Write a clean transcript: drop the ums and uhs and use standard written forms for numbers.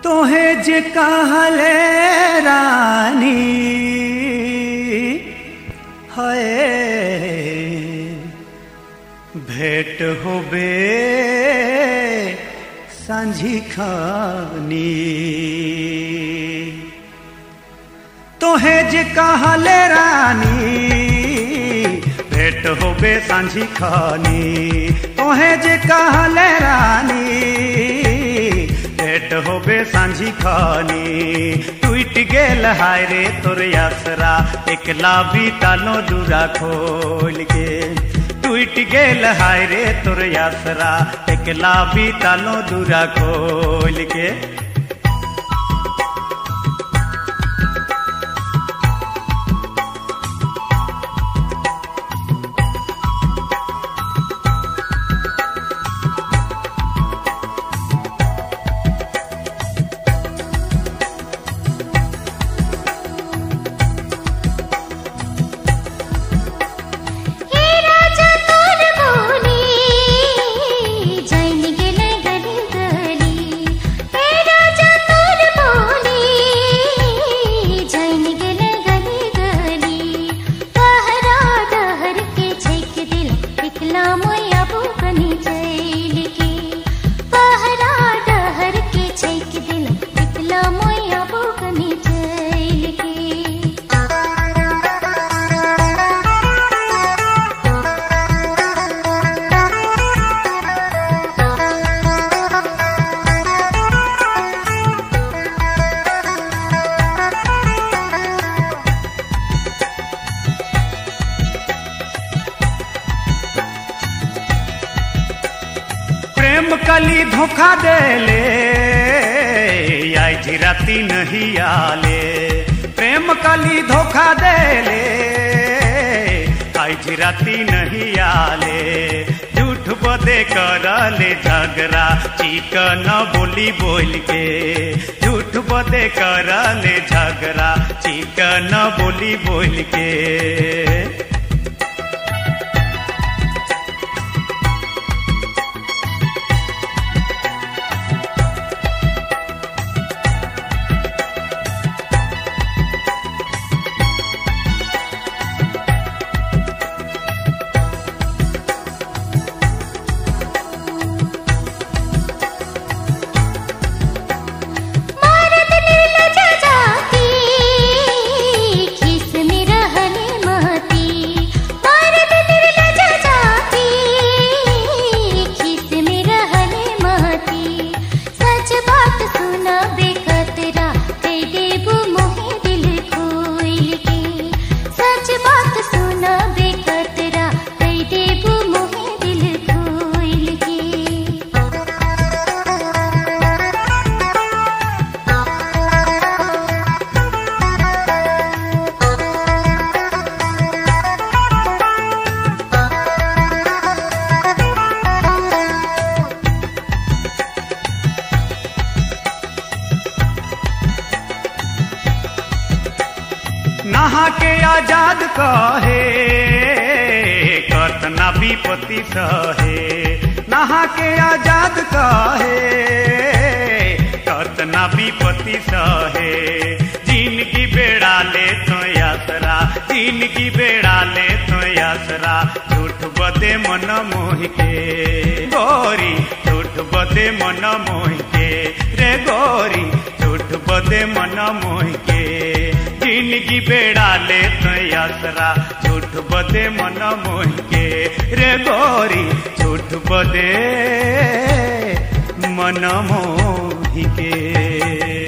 तोहे जे कहले रानी है भेंट होबे सांझी खानी। तोहे जे कहले रानी भेंट होबे सांझी खानी। तोहे जे कहले रानी भेंट होबे सांझी खानी। टूट गेल हाय रे तोर यासरा एकला बीतालो दूरा खोल के। टूट गेल हाय रे तोर यासरा एकला बीतालो दूरा खोल के। प्रेम कली धोखा देले आई राती नहीं आले। प्रेम कली धोखा देले आई राती नहीं आले। झूठ बदे करले झगड़ा चिकन बोली बोल के। झूठ बदे करले झगड़ा चिकन बोली बोल के। नहा के आजाद कहे कतना विपत्ति सहे। नहा के आजाद कहे कतना विपत्ति सहे। जिंदगी बेड़ा ले तो यात्रा जिंदगी बेड़ा ले तो यात्रा। झूठ बदे मन मोह के गोरी झूठ बदे मन मोह के रे गोरी झूठ बदे मन मोह के। जिंदगी बेड़ा ले तो यात्रा झूठ बदे मन मोह के रे गोरी झूठ बदे मन मोह के।